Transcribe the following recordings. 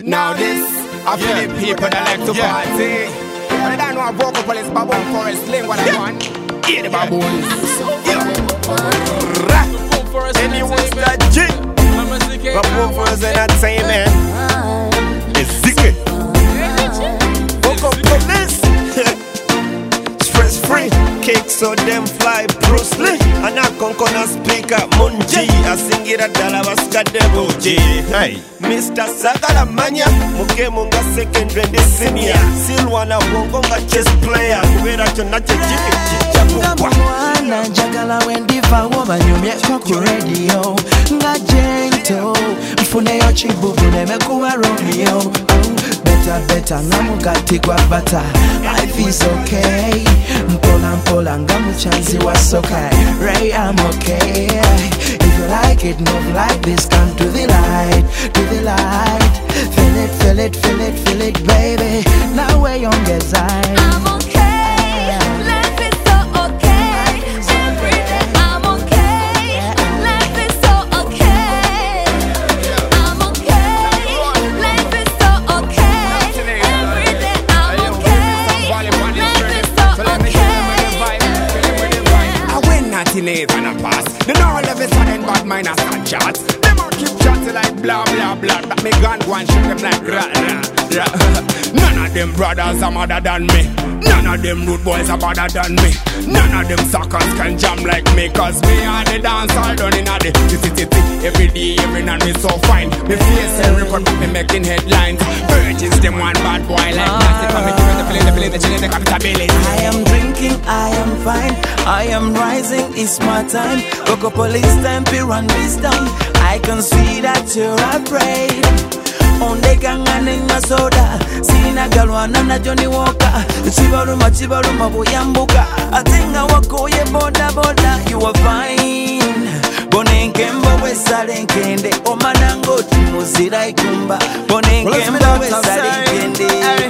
Now this, I feel the people that like to party. But I don't know a vocal police, baboon forest, sling what I want. Hear the baboons. Anyone's that G. Baboon forest entertainment. It's secret. Vocal police. Stress free. Cake so them fly Bruce Lee. And I can speak up Munji. I sing it at Dalabaska Debuji. Hey, Mr. Sagalamania, Muke Munga second and senior. Silwana Wongonga chess player. Where I can not Mwana njagala wendiva woba nyumye kwa radio nga jento mfune yo chibubu nemekuwa Romeo. Better ngamugati kwa bata. Life is okay. Mpola ngamuchanzi wa soka. Ray, I'm okay. If you like it, move like this. Come to the light, to the light. Feel it, baby. Now we're young as I'm okay. Life is so okay. Every day I'm okay. Life is so okay. I'm okay. Life is so okay. Every day I'm okay. Life is so okay. I win 98 and I pass. They know all of a sudden bad minus and shots. Them all keep chatting like blah blah blah. But me gun go and shoot them like rah rah rah. None of them brothers are madder than me. None of them rude boys are better than me. None of them suckers can jam like me. Cause me and the dance all done in a day. Every day, every night me so fine. Me face every report but me making headlines. Virgins them one bad boy like nasty. Come me doing the feeling, the chilling, the comfortability. I am drinking, I am fine. I am rising, it's my time. Coco police time, run this down. I can see that you're afraid. Onde kanganinga soda. Sina galwana na Johnny Walker. Chibaruma boyambuka. Atenga wako ye boda. You are fine. Bonenkemba wesalenkende. Omanango timuzira ikumba. Bonenkemba wesalenkende.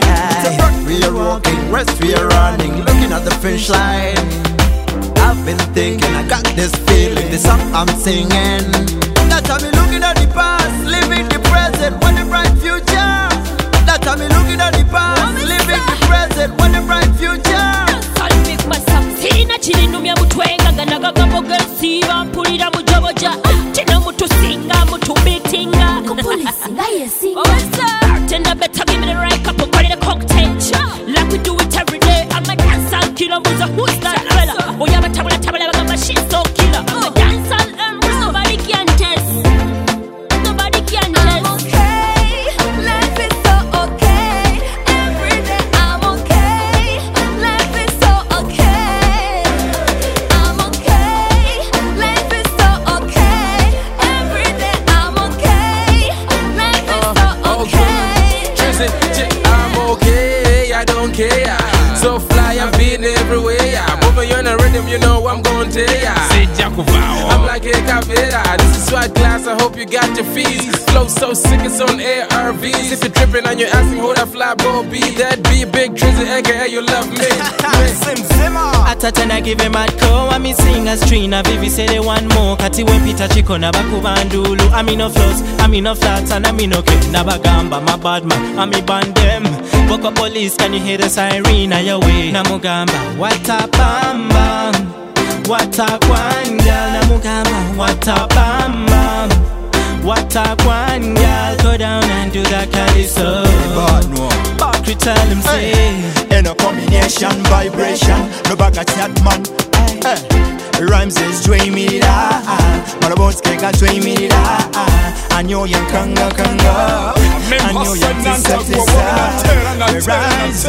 We are walking, rest we are running, looking at the finish line. I've been thinking, I got this feeling, the song I'm singing. That time me looking at the past, living the present, want a bright future. That time me looking at the past, living the present, want a bright future. Sina chini numya mutwenga ganaga gaboga siva mpulira mujoboja. Chino mutu singa mutu beatinga. Kupolisi nga yesinga. Tender better give me the right cup of quality cocktail. Like we do it every day. I'm a dancehall killer with a who's that fella. Oh yeah, but tabla machine so killer. I'm a dancehall nobody can test. Nobody can test. I'm okay. Life is so okay. Every day I'm okay. Life is so okay. I'm okay. Life is so okay. Every day I'm okay. Life is so okay. I'm okay, I don't care. So fly, I've been everywhere. Moving on a rhythm, you know I'm going to ya. I'm like a Cavera. This is swag class, I hope you got your fees. Flow so sick, it's on ARVs. If you're tripping and you're asking who that fly boy be, that be a big Drizzy, aka you love me. Atatana give him mad call. I me sing a string. Vivi say they want more. Kati when Peter Chico na bakubandulu. I me no flows, I me no flats, and I me no kick. Nabagamba, my bad man, I me band them. Boca police, can you hear the siren on your way? Namugamba, what a bamba, what a one girl. Namugamba, what a bamba, what a one girl. Go down and do that calypso. Back we tell him say, in a combination, vibration, no bag of chat man. Rhymes is dream me da, but about skega dream me da. I know you kanga. I know you dissatisfied. We rise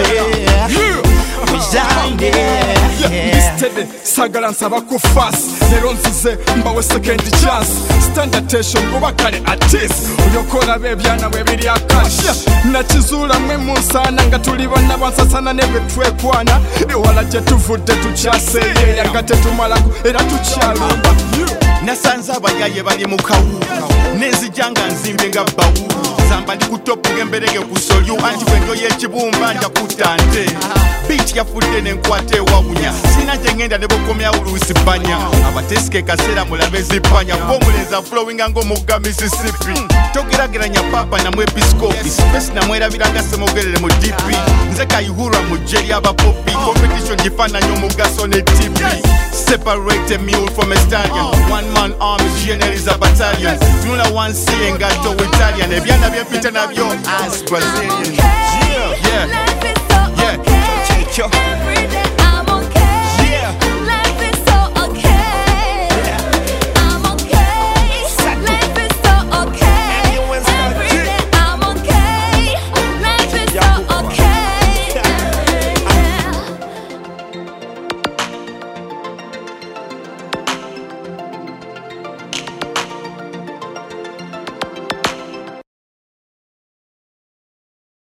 we shine Steady, sagala nsaba ku fast. Lero nsize mbawe second chance. Stand attention kubakale artist. Uyokola bebyana bwe biri akasha. Nakizula mwe musana nga tuli bana bansasana ne betwekwana. Ewala kye tuvudde tukyaseye yanga tetumalako era tukyalumba. nasanze abayaye bali mu kawuka nezijanga nzimbe nga bawu zamba ndi kutopu ngemberege kusolyu anti wenjo y'ekibumba njakuta nte biiti yafudde nenkwate wawunya sina nje ngenda ne bokomya uluusi banya abateesike kaseera mulabe zipanya bomulenza flowinga ng'omugga Mississippi togerageranya papa namwe episcopi space namwerabiranga semogerere mu dp nze kayihurwa mu gye ly'abapopi competition gifaananya omugaso ne tipi separate a mule from a stallion one man army generals a battalion tunula wansi engato Italian ebyana byempita nabyo as Brazilian yeah Every day